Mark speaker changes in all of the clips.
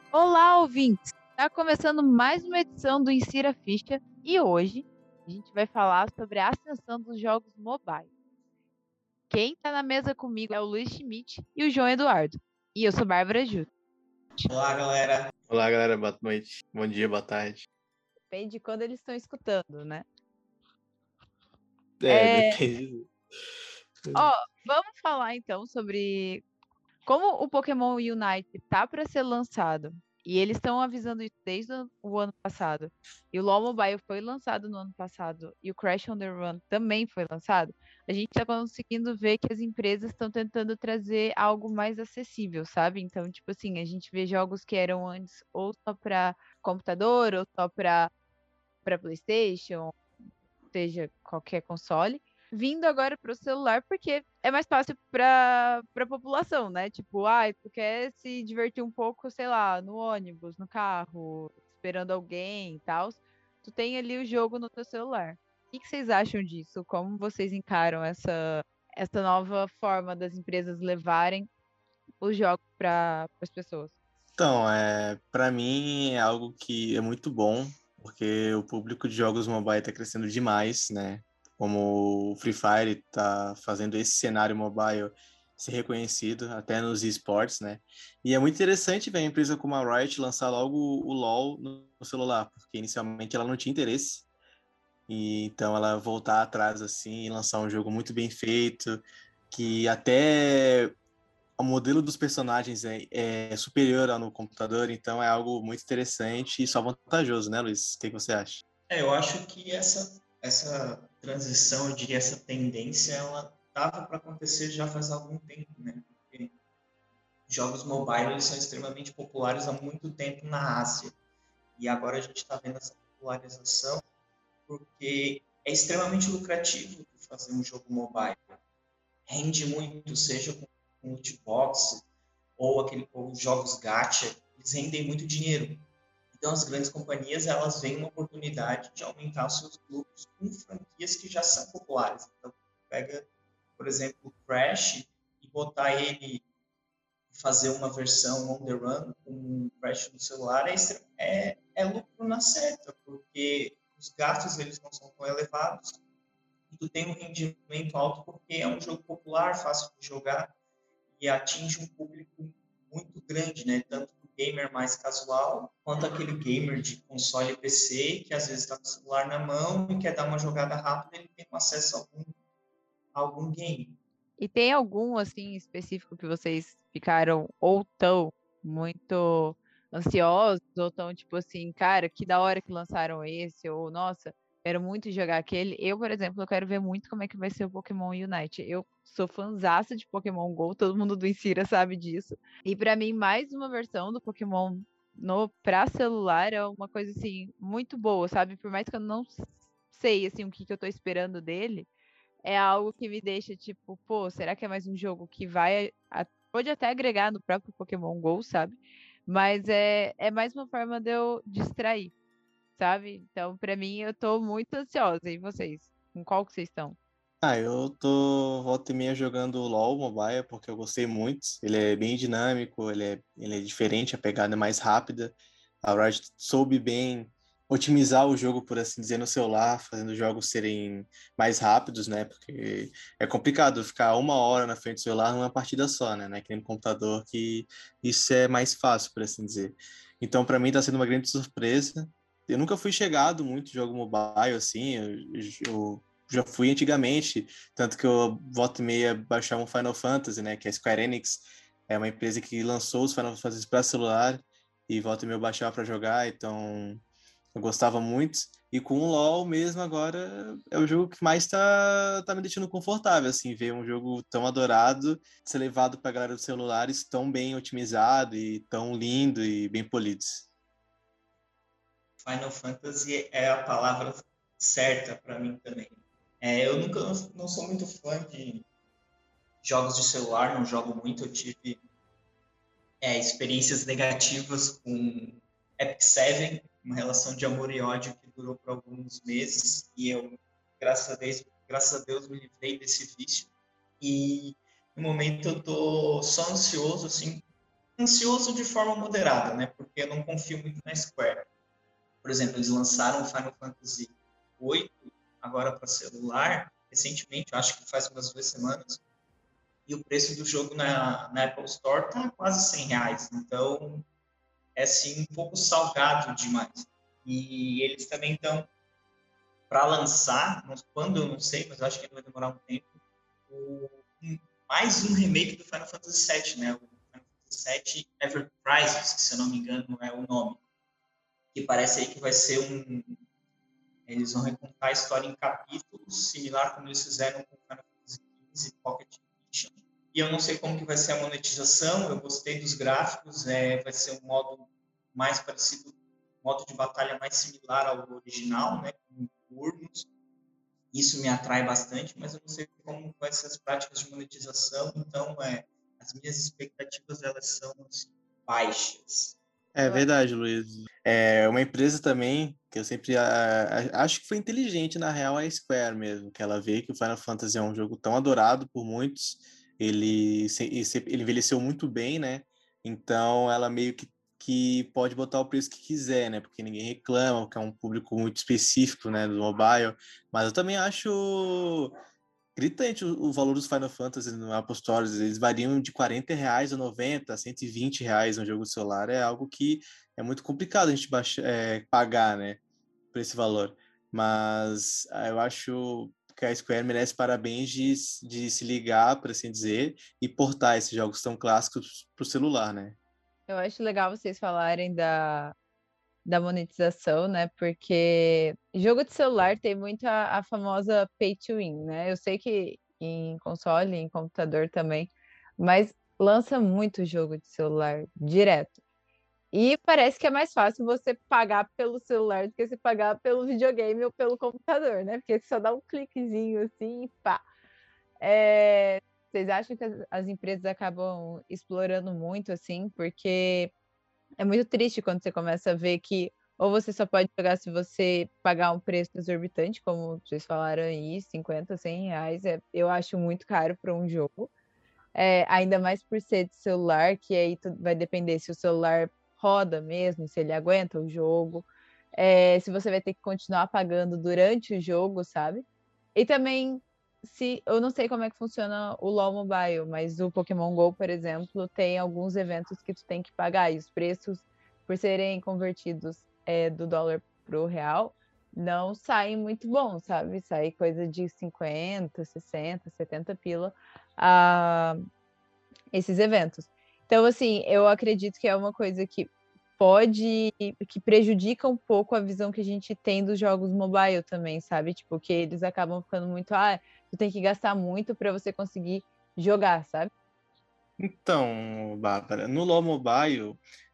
Speaker 1: Olá, ouvintes! Está começando mais uma edição do Insira Ficha e hoje a gente vai falar sobre a ascensão dos jogos mobile. Quem está na mesa comigo é o Luiz Schmidt e o João Eduardo. E eu sou Bárbara Júlia.
Speaker 2: Olá, galera.
Speaker 3: Olá, galera. Boa noite. Bom dia, boa tarde.
Speaker 1: Depende de quando eles estão escutando, né?
Speaker 3: Depende.
Speaker 1: Vamos falar então sobre como o Pokémon Unite tá para ser lançado. E eles estão avisando isso desde o ano passado. E o LoL Mobile foi lançado no ano passado. E o Crash on the Run também foi lançado. A gente está conseguindo ver que as empresas estão tentando trazer algo mais acessível, sabe? Então, tipo assim, a gente vê jogos que eram antes ou só para computador, ou só para PlayStation, seja qualquer console, vindo agora para o celular porque é mais fácil para a população, né? Tipo, tu quer se divertir um pouco, sei lá, no ônibus, no carro, esperando alguém e tal, tu tem ali o jogo no teu celular. O que vocês acham disso? Como vocês encaram essa nova forma das empresas levarem os jogos para as pessoas?
Speaker 3: Então, para mim é algo que é muito bom, porque o público de jogos mobile está crescendo demais, né? Como o Free Fire está fazendo esse cenário mobile ser reconhecido até nos esportes, né? E é muito interessante ver a empresa como a Riot lançar logo o LoL no celular, porque inicialmente ela não tinha interesse. E então ela voltar atrás assim e lançar um jogo muito bem feito, que até o modelo dos personagens é superior ao no computador, então é algo muito interessante e só vantajoso, né, Luiz? O que você acha?
Speaker 2: Eu acho que essa transição, eu diria, essa tendência, ela estava para acontecer já faz algum tempo, né? Porque jogos mobile eles são extremamente populares há muito tempo na Ásia. E agora a gente está vendo essa popularização porque é extremamente lucrativo fazer um jogo mobile. Rende muito, seja com loot box ou jogos gacha, eles rendem muito dinheiro. Então, as grandes companhias elas veem uma oportunidade de aumentar os seus lucros com franquias que já são populares. Então, pega, por exemplo, o Crash e botar ele fazer uma versão on the run com um Crash no celular é lucro na certa, porque os gastos eles não são tão elevados e tu tem um rendimento alto porque é um jogo popular, fácil de jogar e atinge um público muito grande, né? Tanto o gamer mais casual, quanto aquele gamer de console e PC, que às vezes está com o celular na mão e quer dar uma jogada rápida, ele tem acesso a algum game.
Speaker 1: E tem algum, assim, específico que vocês ficaram ou tão muito ansiosos, ou tão, tipo assim, cara, que da hora que lançaram esse, ou, nossa, quero muito jogar aquele. Eu, por exemplo, eu quero ver muito como é que vai ser o Pokémon Unite. Eu sou fãzaça de Pokémon GO, todo mundo do Insira sabe disso. E pra mim, mais uma versão do Pokémon pra celular é uma coisa, assim, muito boa, sabe? Por mais que eu não sei, assim, o que eu tô esperando dele, é algo que me deixa tipo, pô, será que é mais um jogo que pode até agregar no próprio Pokémon GO, sabe? Mas é mais uma forma de eu distrair, sabe? Então, pra mim, eu tô muito ansiosa. E vocês? Com qual que vocês estão?
Speaker 3: Eu tô volta e meia jogando o LoL Mobile porque eu gostei muito. Ele é bem dinâmico, ele é diferente, a pegada é mais rápida. A Riot soube bem otimizar o jogo, por assim dizer, no celular, fazendo os jogos serem mais rápidos, né? Porque é complicado ficar uma hora na frente do celular numa partida só, né? Não é que nem no computador que isso é mais fácil, por assim dizer. Então, para mim, tá sendo uma grande surpresa. Eu nunca fui chegado muito em jogo mobile, assim, eu já fui antigamente, tanto que eu volta e meia baixava um Final Fantasy, né, que é a Square Enix, é uma empresa que lançou os Final Fantasy para celular e volta e meia eu baixava para jogar, então eu gostava muito. E com o LoL mesmo agora é o jogo que mais tá me deixando confortável, assim, ver um jogo tão adorado ser levado para a galera dos celulares tão bem otimizado e tão lindo e bem polido.
Speaker 2: Final Fantasy é a palavra certa para mim também. Eu nunca não sou muito fã de jogos de celular, não jogo muito. Eu tive experiências negativas com Epic Seven, uma relação de amor e ódio que durou por alguns meses e eu, graças a Deus, me livrei desse vício. E no momento eu tô só ansioso assim ansioso de forma moderada, né? Porque eu não confio muito na Square. Por exemplo, eles lançaram o Final Fantasy VIII agora para celular, recentemente, acho que faz umas 2 semanas, e o preço do jogo na Apple Store tá quase R$ 100. Então, é assim, um pouco salgado demais. E eles também estão para lançar, quando eu não sei, mas acho que vai demorar um tempo, mais um remake do Final Fantasy VII, né? O Final Fantasy VII Ever Crisis, que se eu não me engano é o nome, que parece aí que vai ser eles vão recontar a história em capítulos, similar como eles fizeram com o Final Fantasy XV Pocket Edition. E eu não sei como que vai ser a monetização, eu gostei dos gráficos, vai ser um modo mais parecido, modo de batalha mais similar ao original, né, com turnos. Isso me atrai bastante, mas eu não sei como vai ser as práticas de monetização, então as minhas expectativas elas são assim, baixas.
Speaker 3: É verdade, Luiz. É uma empresa também que eu sempre acho que foi inteligente, na real, é a Square mesmo, que ela vê que o Final Fantasy é um jogo tão adorado por muitos, ele envelheceu muito bem, né? Então ela meio que pode botar o preço que quiser, né? Porque ninguém reclama, porque é um público muito específico, né, do mobile. Mas eu também acho gritante o valor dos Final Fantasy no Apple Store. Eles variam de R$ 40 a 90, R$ 120 no jogo de celular. É algo que é muito complicado a gente pagar, né, por esse valor. Mas eu acho que a Square merece parabéns de se ligar, por assim dizer, e portar esses jogos tão clássicos para o celular, né?
Speaker 1: Eu acho legal vocês falarem da monetização, né? Porque jogo de celular tem muito a famosa pay to win, né? Eu sei que em console, em computador também, mas lança muito jogo de celular direto. E parece que é mais fácil você pagar pelo celular do que você pagar pelo videogame ou pelo computador, né? Porque você só dá um cliquezinho assim e pá. Vocês acham que as empresas acabam explorando muito assim? Porque é muito triste quando você começa a ver que ou você só pode jogar se você pagar um preço exorbitante, como vocês falaram aí, 50, R$ 100, eu acho muito caro para um jogo. Ainda mais por ser de celular, que aí vai depender se o celular roda mesmo, se ele aguenta o jogo, se você vai ter que continuar pagando durante o jogo, sabe? E também, se eu não sei como é que funciona o LoL Mobile, mas o Pokémon Go, por exemplo, tem alguns eventos que tu tem que pagar, e os preços, por serem convertidos do dólar pro real, não saem muito bons, sabe? Sai coisa de 50, 60, 70 pila a esses eventos. Então, assim, eu acredito que é uma coisa que que prejudica um pouco a visão que a gente tem dos jogos mobile também, sabe? Tipo, que eles acabam ficando muito, tu tem que gastar muito para você conseguir jogar, sabe?
Speaker 3: Então, Bárbara, no LoL Mobile,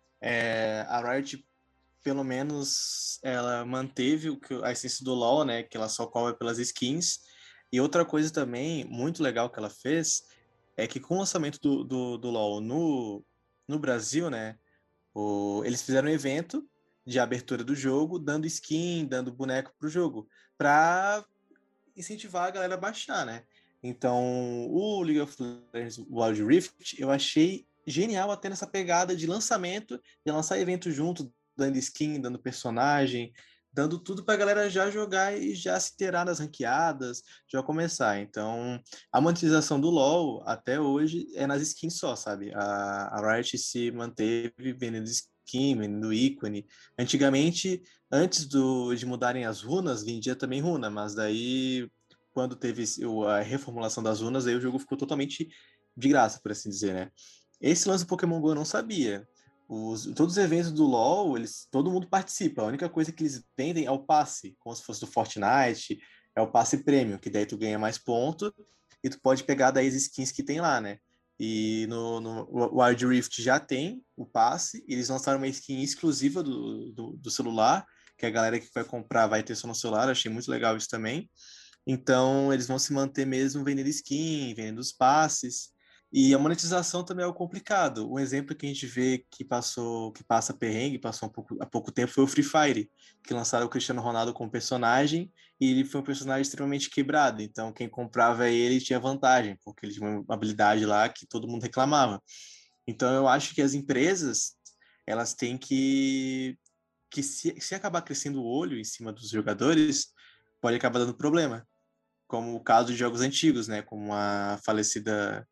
Speaker 3: a Riot, pelo menos, ela manteve a essência do LoL, né? Que ela só cobra pelas skins. E outra coisa também muito legal que ela fez é que com o lançamento do LoL no Brasil, né? Eles fizeram um evento de abertura do jogo, dando skin, dando boneco pro jogo, para incentivar a galera a baixar, né? Então, o League of Legends Wild Rift, eu achei genial até nessa pegada de lançamento, de lançar evento junto, dando skin, dando personagem, dando tudo pra galera já jogar e já se inteirar nas ranqueadas, já começar. Então, a monetização do LoL até hoje é nas skins só, sabe? A Riot se manteve vendendo skin, vendendo ícone. Antigamente, antes de mudarem as runas, vendia também runa, mas daí quando teve a reformulação das runas, aí o jogo ficou totalmente de graça, por assim dizer, né? Esse lance do Pokémon GO eu não sabia. Todos os eventos do LoL, todo mundo participa. A única coisa que eles vendem é o passe, como se fosse do Fortnite, é o passe premium, que daí tu ganha mais pontos e tu pode pegar daí as skins que tem lá, né? E no Wild Rift já tem o passe, eles lançaram uma skin exclusiva do celular, que a galera que vai comprar vai ter só no celular, achei muito legal isso também. Então, eles vão se manter mesmo vendendo skin, vendendo os passes. E a monetização também é o complicado. Um exemplo que a gente vê que passa perrengue, passou há pouco tempo, foi o Free Fire, que lançaram o Cristiano Ronaldo como personagem, e ele foi um personagem extremamente quebrado. Então, quem comprava ele tinha vantagem, porque ele tinha uma habilidade lá que todo mundo reclamava. Então, eu acho que as empresas, elas têm que se acabar crescendo o olho em cima dos jogadores, pode acabar dando problema. Como o caso de jogos antigos, né? Como a falecida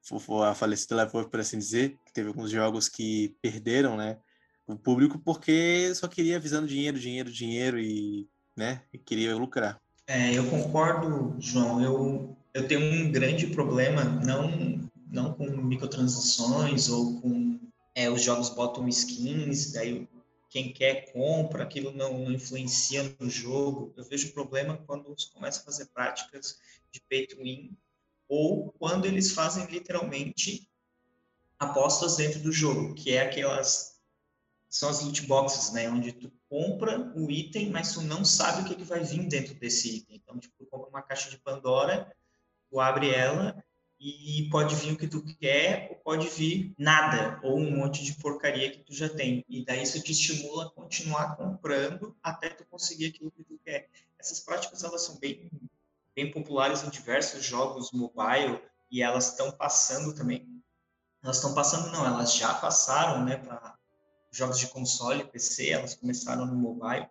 Speaker 3: Levou, por assim dizer, que teve alguns jogos que perderam, né? O público porque só queria visando dinheiro, dinheiro, dinheiro e, né? E queria lucrar.
Speaker 2: Eu concordo, João. Eu tenho um grande problema, não com microtransações ou com os jogos botam skins, daí quem quer compra, aquilo não influencia no jogo. Eu vejo problema quando você começa a fazer práticas de pay to win ou quando eles fazem literalmente apostas dentro do jogo, que é aquelas são as loot boxes, né? Onde tu compra o item, mas tu não sabe o que vai vir dentro desse item. Então, tipo, tu compra uma caixa de Pandora, tu abre ela e pode vir o que tu quer ou pode vir nada, ou um monte de porcaria que tu já tem. E daí isso te estimula a continuar comprando até tu conseguir aquilo que tu quer. Essas práticas, elas são bem populares em diversos jogos mobile e elas estão passando também. Elas estão passando, não, elas já passaram, né, para jogos de console, PC, elas começaram no mobile,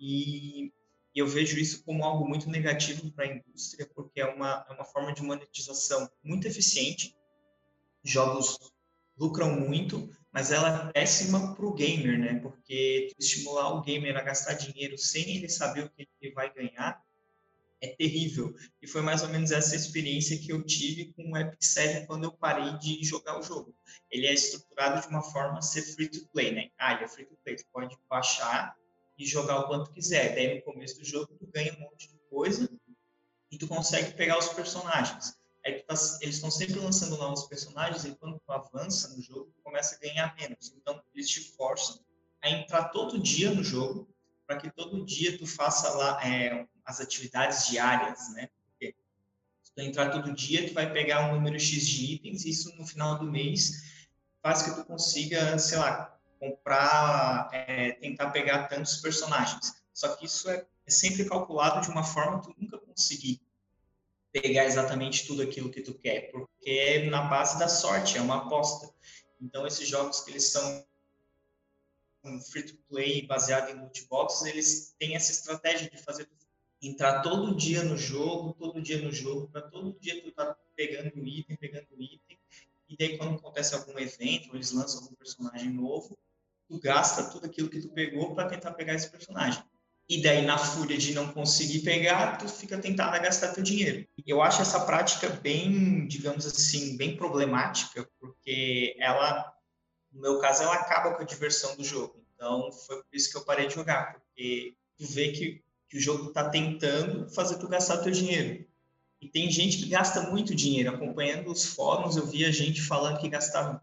Speaker 2: e eu vejo isso como algo muito negativo para a indústria, porque é uma forma de monetização muito eficiente, jogos lucram muito, mas ela é péssima para o gamer, né? Porque estimular o gamer a gastar dinheiro sem ele saber o que ele vai ganhar é terrível. E foi mais ou menos essa experiência que eu tive com o Epic Seven quando eu parei de jogar o jogo. Ele é estruturado de uma forma a ser free to play, né? Ele é free to play. Você pode baixar e jogar o quanto quiser. Daí no começo do jogo tu ganha um monte de coisa e tu consegue pegar os personagens. Aí eles estão sempre lançando novos personagens e quando tu avança no jogo, tu começa a ganhar menos. Então eles te forçam a entrar todo dia no jogo para que todo dia tu faça lá as atividades diárias, né? Porque se tu entrar todo dia, tu vai pegar um número X de itens e isso no final do mês faz que tu consiga, sei lá, comprar, tentar pegar tantos personagens. Só que isso é sempre calculado de uma forma que tu nunca conseguir pegar exatamente tudo aquilo que tu quer, porque é na base da sorte, é uma aposta. Então, esses jogos que eles são free to play, baseado em loot boxes, eles têm essa estratégia de fazer tu entrar todo dia no jogo, para todo dia tu tá pegando item, e daí quando acontece algum evento, ou eles lançam algum personagem novo, tu gasta tudo aquilo que tu pegou para tentar pegar esse personagem. E daí, na fúria de não conseguir pegar, tu fica tentado a gastar teu dinheiro. Eu acho essa prática bem, digamos assim, bem problemática, porque ela, no meu caso, ela acaba com a diversão do jogo. Então, foi por isso que eu parei de jogar, porque tu vê que o jogo está tentando fazer tu gastar teu dinheiro. E tem gente que gasta muito dinheiro. Acompanhando os fóruns, eu via gente falando que gastava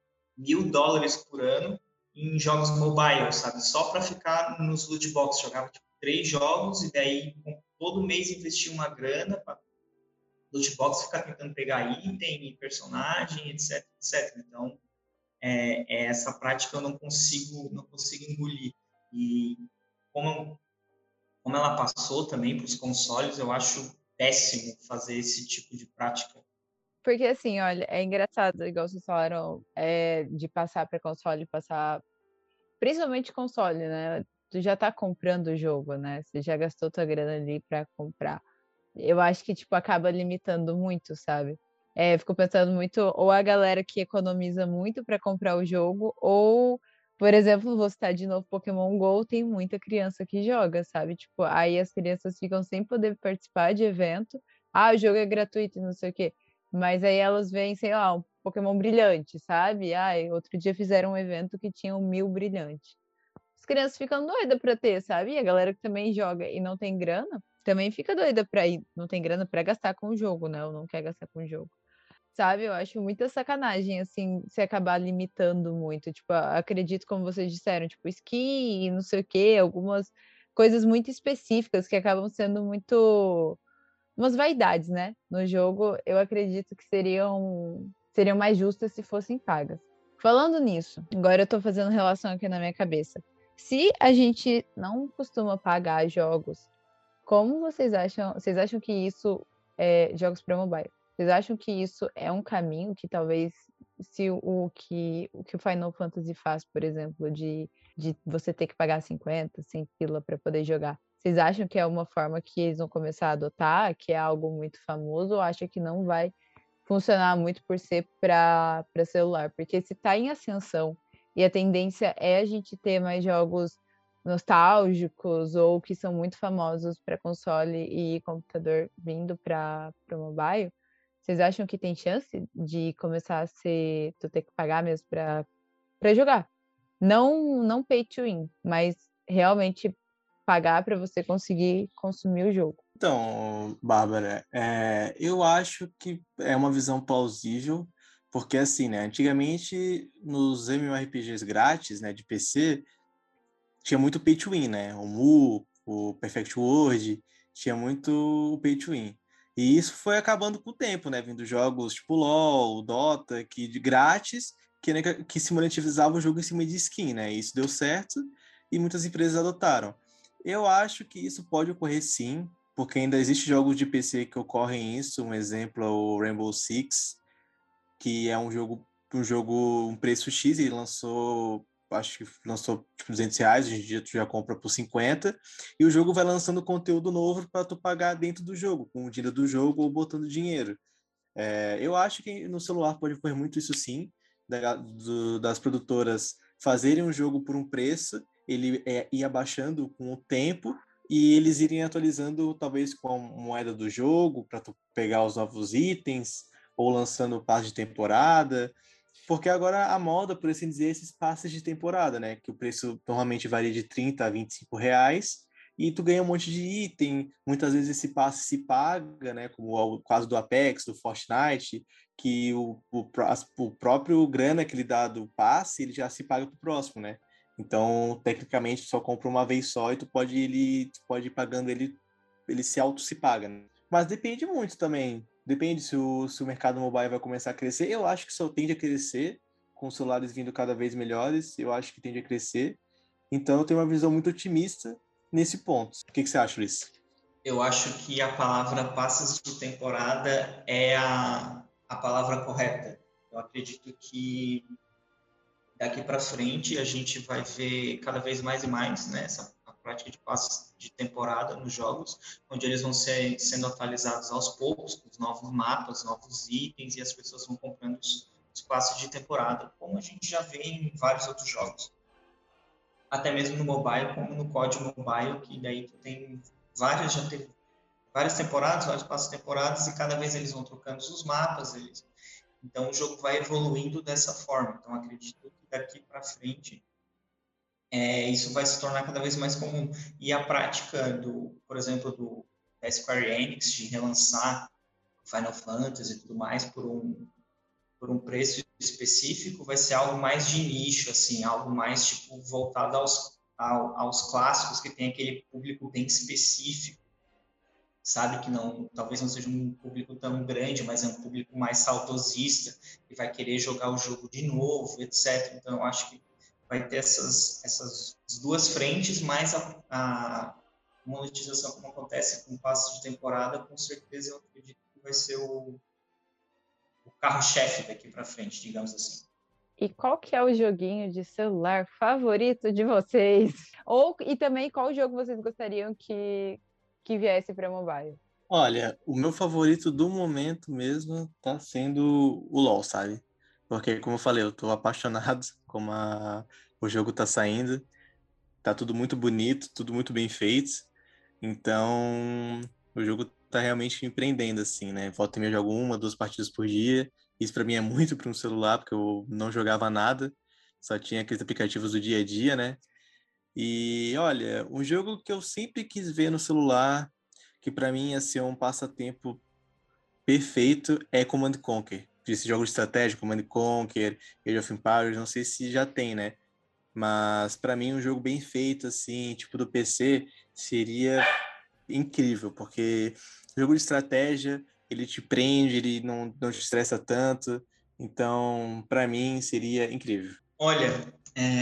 Speaker 2: $1.000 por ano em jogos mobile, sabe? Só para ficar nos loot box. Jogava tipo 3 jogos e daí todo mês investia uma grana para loot box ficar tentando pegar item, personagem, etc, etc. Então, essa prática eu não consigo engolir. E como ela passou também para os consoles, eu acho péssimo fazer esse tipo de prática.
Speaker 1: Porque assim, olha, é engraçado, igual vocês falaram, de passar para console, principalmente console, né? Tu já tá comprando o jogo, né? Você já gastou tua grana ali para comprar. Eu acho que, tipo, acaba limitando muito, sabe? Fico pensando muito, ou a galera que economiza muito para comprar o jogo, ou, por exemplo, vou citar de novo Pokémon GO, tem muita criança que joga, sabe? Tipo, aí as crianças ficam sem poder participar de evento. O jogo é gratuito, não sei o quê. Mas aí elas veem, sei lá, um Pokémon brilhante, sabe? Outro dia fizeram um evento que tinha 1.000 brilhantes. As crianças ficam doidas pra ter, sabe? E a galera que também joga e não tem grana, também fica doida pra ir, não tem grana pra gastar com o jogo, né? Ou não quer gastar com o jogo. Sabe? Eu acho muita sacanagem, assim, se acabar limitando muito. Tipo, acredito, como vocês disseram, tipo, skin e não sei o quê, algumas coisas muito específicas que acabam sendo muito umas vaidades, né? No jogo, eu acredito que seriam mais justas se fossem pagas. Falando nisso, agora eu tô fazendo relação aqui na minha cabeça. Se a gente não costuma pagar jogos, como vocês acham? Vocês acham que isso jogos para mobile? Vocês acham que isso é um caminho que talvez se o que o Final Fantasy faz, por exemplo, de você ter que pagar 50, 100 pila para poder jogar. Vocês acham que é uma forma que eles vão começar a adotar, que é algo muito famoso, ou acham que não vai funcionar muito por ser para celular? Porque se está em ascensão e a tendência é a gente ter mais jogos nostálgicos ou que são muito famosos para console e computador vindo para mobile, vocês acham que tem chance de começar a ser tu ter que pagar mesmo para jogar? Não pay to win, mas realmente pagar para você conseguir consumir o jogo.
Speaker 3: Então, Bárbara, eu acho que é uma visão plausível, porque assim, né, antigamente nos MMORPGs grátis, né, de PC, tinha muito pay to win, né, o Mu, o Perfect World, tinha muito pay to win. E isso foi acabando com o tempo, né, vindo jogos tipo LoL, Dota, que de grátis, que se monetizava o jogo em cima de skin, né, e isso deu certo e muitas empresas adotaram. Eu acho que isso pode ocorrer sim, porque ainda existem jogos de PC que ocorrem isso. Um exemplo é o Rainbow Six, que é um preço X, ele lançou, acho que lançou tipo R$ 200, hoje em dia tu já compra por 50, e o jogo vai lançando conteúdo novo para tu pagar dentro do jogo, com o dinheiro do jogo ou botando dinheiro. Eu acho que no celular pode ocorrer muito isso sim, das produtoras fazerem um jogo por um preço, ele ir abaixando com o tempo e eles irem atualizando talvez com a moeda do jogo para tu pegar os novos itens ou lançando o passe de temporada, porque agora a moda, por assim dizer, é esses passes de temporada, né? Que o preço normalmente varia de 30 a R$ 25 e tu ganha um monte de item. Muitas vezes esse passe se paga, né? Como o caso do Apex, do Fortnite, que o próprio grana que ele dá do passe, ele já se paga pro próximo, né? Então, tecnicamente, tu só compra uma vez só e tu pode ir pagando ele se paga, né? Mas depende muito também. Depende se o mercado mobile vai começar a crescer. Eu acho que só tende a crescer, com os celulares vindo cada vez melhores. Eu acho que tende a crescer. Então, eu tenho uma visão muito otimista nesse ponto. O que você acha, Luiz?
Speaker 2: Eu acho que a palavra passes de temporada é a palavra correta. Eu acredito que daqui para frente a gente vai ver cada vez mais e mais, né, a prática de passes de temporada nos jogos, onde eles vão sendo atualizados aos poucos, com os novos mapas, novos itens, e as pessoas vão comprando os passes de temporada, como a gente já vê em vários outros jogos. Até mesmo no mobile, como no COD Mobile, que daí tu tem já teve várias temporadas, vários passos de temporadas, e cada vez eles vão trocando os mapas, então o jogo vai evoluindo dessa forma. Então acredito que daqui para frente isso vai se tornar cada vez mais comum. E a prática por exemplo, da Square Enix de relançar Final Fantasy e tudo mais por um preço específico vai ser algo mais de nicho, assim, algo mais tipo voltado aos clássicos, que tem aquele público bem específico, sabe, que talvez não seja um público tão grande, mas é um público mais saudosista, que vai querer jogar o jogo de novo, etc. Então, eu acho que vai ter essas duas frentes, mais a monetização, como acontece com passos de temporada, com certeza eu acredito que vai ser o carro-chefe daqui para frente, digamos assim.
Speaker 1: E qual que é o joguinho de celular favorito de vocês? E também qual jogo vocês gostariam que viesse para mobile?
Speaker 3: Olha, o meu favorito do momento mesmo tá sendo o LoL, sabe? Porque, como eu falei, eu tô apaixonado como o jogo tá saindo. Tá tudo muito bonito, tudo muito bem feito. Então, o jogo tá realmente me prendendo, assim, né? Volta e meia eu jogo 1, 2 partidas por dia. Isso pra mim é muito para um celular, porque eu não jogava nada. Só tinha aqueles aplicativos do dia a dia, né? E, olha, um jogo que eu sempre quis ver no celular, que pra mim ia ser um passatempo perfeito, é Command Conquer. Esse jogo de estratégia, Command Conquer, Age of Empires, não sei se já tem, né? Mas para mim um jogo bem feito assim, tipo do PC, seria incrível, porque jogo de estratégia, ele te prende, ele não te estressa tanto. Então, para mim seria incrível.
Speaker 2: Olha,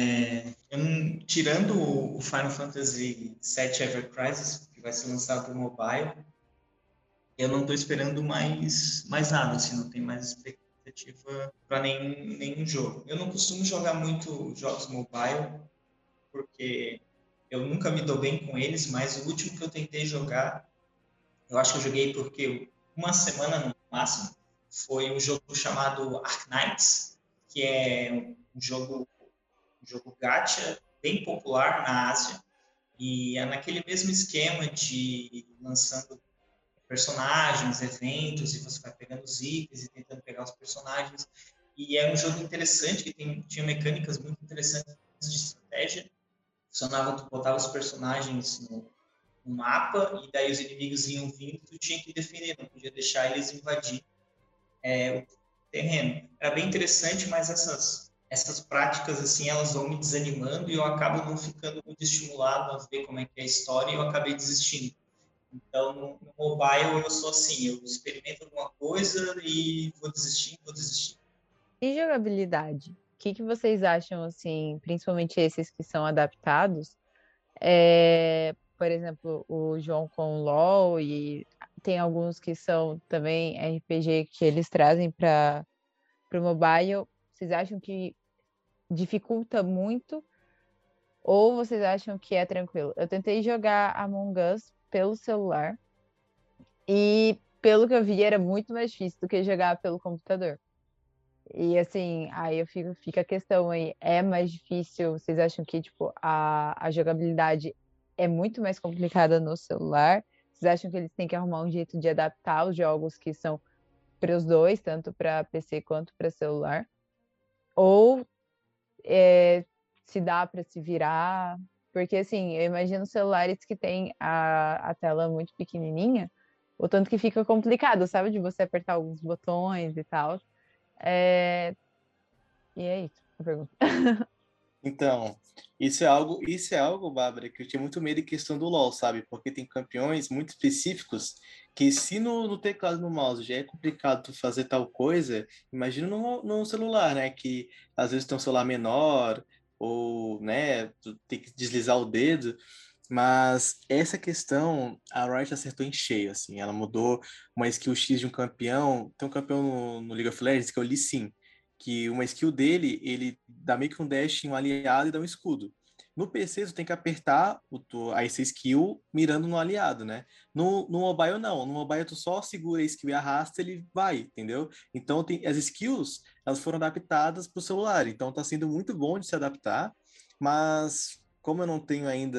Speaker 2: tirando o Final Fantasy VII Ever Crisis, que vai ser lançado para o mobile, eu não estou esperando mais nada, assim, não tem mais expectativa para nenhum jogo. Eu não costumo jogar muito jogos mobile, porque eu nunca me dou bem com eles, mas o último que eu tentei jogar, eu acho que eu joguei porque uma semana no máximo, foi um jogo chamado Arknights, que é um jogo gacha bem popular na Ásia, e é naquele mesmo esquema de lançando personagens, eventos, e você vai pegando os itens e tentando pegar os personagens. E é um jogo interessante, que tinha mecânicas muito interessantes de estratégia. Funcionava, tu botava os personagens no mapa, e daí os inimigos iam vindo, tu tinha que defender, não podia deixar eles invadir o terreno. Era bem interessante, mas essas práticas, assim, elas vão me desanimando e eu acabo não ficando muito estimulado a ver como é que é a história e eu acabei desistindo. Então, no mobile, eu sou assim, eu experimento alguma coisa e vou desistir.
Speaker 1: E jogabilidade? O que vocês acham, assim, principalmente esses que são adaptados? Por exemplo, o João com o LoL, e tem alguns que são também RPG que eles trazem para o mobile. Vocês acham que dificulta muito ou vocês acham que é tranquilo? Eu tentei jogar Among Us pelo celular e, pelo que eu vi, era muito mais difícil do que jogar pelo computador. E assim, aí fica a questão aí, é mais difícil? Vocês acham que tipo, a jogabilidade é muito mais complicada no celular? Vocês acham que eles têm que arrumar um jeito de adaptar os jogos que são para os dois, tanto para PC quanto para celular? Ou se dá para se virar? Porque assim, eu imagino celulares que tem a tela muito pequenininha, o tanto que fica complicado, sabe? De você apertar alguns botões e tal. E é isso, a pergunta.
Speaker 3: Então, isso é algo, Bárbara, que eu tinha muito medo em questão do LoL, sabe? Porque tem campeões muito específicos que se no teclado e no mouse já é complicado tu fazer tal coisa, imagina no celular, né? Que às vezes tem um celular menor ou, né, tu tem que deslizar o dedo. Mas essa questão, a Riot acertou em cheio, assim. Ela mudou uma skill X de um campeão. Tem um campeão no League of Legends que é o Lee Sin, que uma skill dele, ele dá meio que um dash em um aliado e dá um escudo. No PC, tu tem que apertar essa skill mirando no aliado, né? No mobile, não. No mobile, tu só segura a skill e arrasta, ele vai, entendeu? Então, as skills, elas foram adaptadas para o celular. Então, tá sendo muito bom de se adaptar, mas como eu não tenho ainda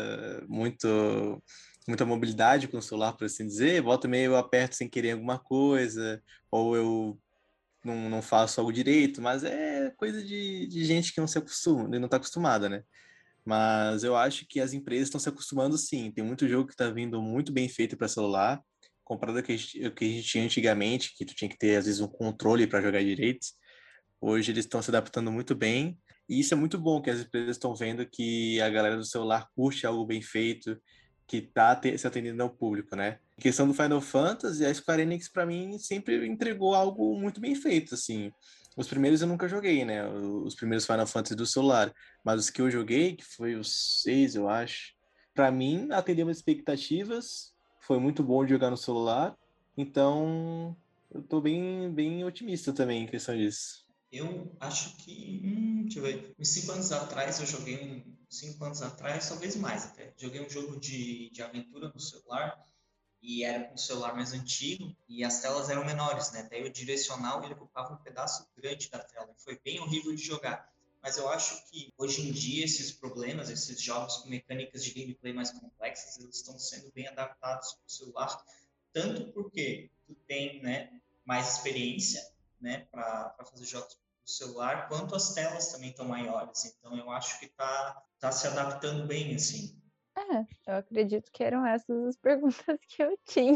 Speaker 3: muita mobilidade com o celular, por assim dizer, volta e meia eu aperto sem querer alguma coisa, ou eu não faço algo direito, mas é coisa de gente que não se acostuma, não está acostumada, né? Mas eu acho que as empresas estão se acostumando sim. Tem muito jogo que está vindo muito bem feito para celular, comparado ao que a gente tinha antigamente, que tu tinha que ter, às vezes, um controle para jogar direito. Hoje eles estão se adaptando muito bem. E isso é muito bom, que as empresas estão vendo que a galera do celular curte algo bem feito, que está se atendendo ao público, né? Em questão do Final Fantasy, a Square Enix, para mim, sempre entregou algo muito bem feito, assim. Os primeiros eu nunca joguei, né? Os primeiros Final Fantasy do celular. Mas os que eu joguei, que foi os 6, eu acho, para mim, atendeu as expectativas. Foi muito bom de jogar no celular. Então, eu tô bem otimista também em questão disso.
Speaker 2: Eu acho que, deixa eu ver, uns 5 anos atrás eu joguei 5 anos atrás, talvez mais até. Joguei um jogo de aventura no celular e era com um celular mais antigo e as telas eram menores, né? Daí o direcional ele ocupava um pedaço grande da tela. Foi bem horrível de jogar. Mas eu acho que hoje em dia esses problemas, esses jogos com mecânicas de gameplay mais complexas, eles estão sendo bem adaptados para o celular, tanto porque tu tem, né, mais experiência, né, para fazer jogos no celular, quanto as telas também estão maiores. Então eu acho que tá se adaptando bem assim.
Speaker 1: Eu acredito que eram essas as perguntas que eu tinha.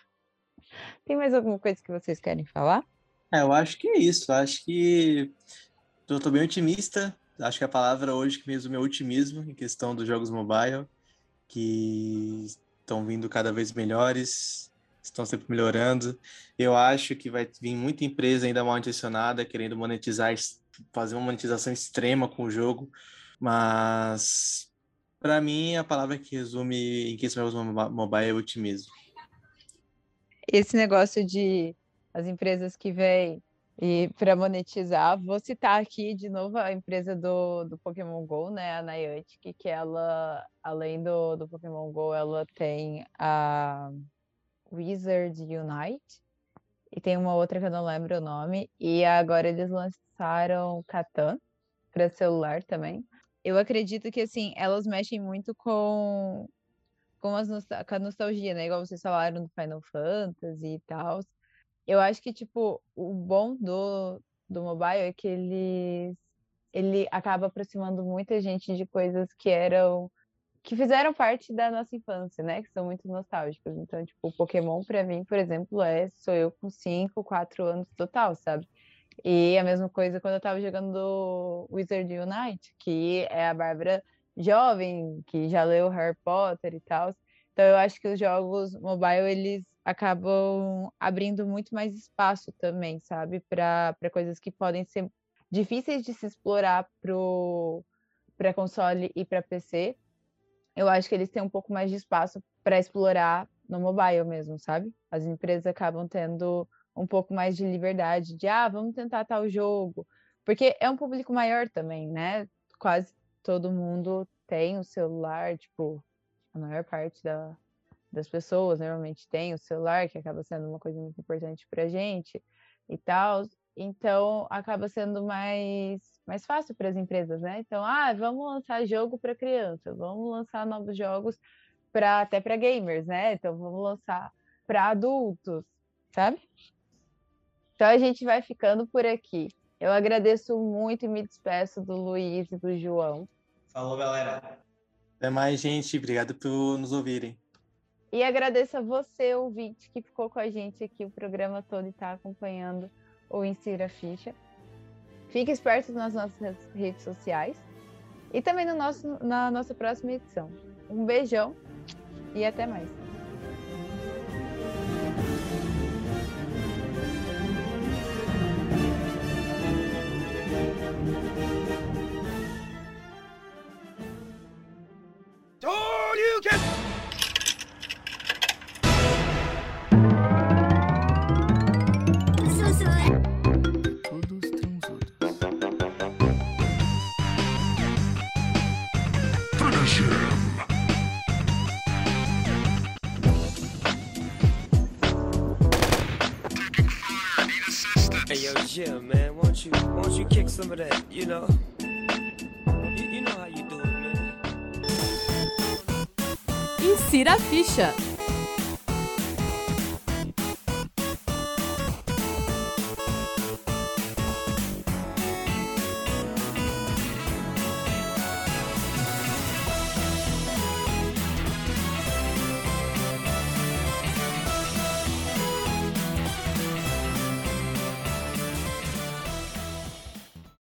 Speaker 1: Tem mais alguma coisa que vocês querem falar?
Speaker 3: Eu acho que é isso. Acho que tô bem otimista. Acho que a palavra hoje que me resume é otimismo em questão dos jogos mobile, que estão vindo cada vez melhores, estão sempre melhorando. Eu acho que vai vir muita empresa ainda mal intencionada querendo monetizar, fazer uma monetização extrema com o jogo, mas para mim a palavra que resume em questão de jogos mobile é otimismo.
Speaker 1: Esse negócio de as empresas que vêm E para monetizar, vou citar aqui de novo a empresa do Pokémon GO, né, a Niantic, que ela, além do Pokémon GO, ela tem a Wizard Unite, e tem uma outra que eu não lembro o nome, e agora eles lançaram Catan para celular também. Eu acredito que, assim, elas mexem muito com a nostalgia, né, igual vocês falaram do Final Fantasy e tal. Eu acho que, tipo, o bom do mobile é que ele acaba aproximando muita gente de coisas que fizeram parte da nossa infância, né? Que são muito nostálgicas. Então, tipo, o Pokémon, pra mim, por exemplo, sou eu com 5, 4 anos total, sabe? E a mesma coisa quando eu tava jogando Wizard Unite, que é a Bárbara jovem, que já leu Harry Potter e tal. Então, eu acho que os jogos mobile, eles acabam abrindo muito mais espaço também, sabe? Para coisas que podem ser difíceis de se explorar para console e para PC. Eu acho que eles têm um pouco mais de espaço para explorar no mobile mesmo, sabe? As empresas acabam tendo um pouco mais de liberdade de, vamos tentar tal jogo. Porque é um público maior também, né? Quase todo mundo tem o celular, tipo, a maior parte das pessoas normalmente tem o celular, que acaba sendo uma coisa muito importante pra gente e tal. Então, acaba sendo mais fácil para as empresas, né? Então, vamos lançar jogo para criança, vamos lançar novos jogos até para gamers, né? Então, vamos lançar para adultos, sabe? Então, a gente vai ficando por aqui. Eu agradeço muito e me despeço do Luiz e do João.
Speaker 2: Falou, galera.
Speaker 3: Até mais, gente. Obrigado por nos ouvirem.
Speaker 1: E agradeço a você, ouvinte, que ficou com a gente aqui o programa todo e está acompanhando o Insira Ficha. Fique esperto nas nossas redes sociais e também na nossa próxima edição. Um beijão e até mais.
Speaker 4: Yeah, man, won't you kick some of that, you know? You know how you do it, man.
Speaker 5: Insira a ficha.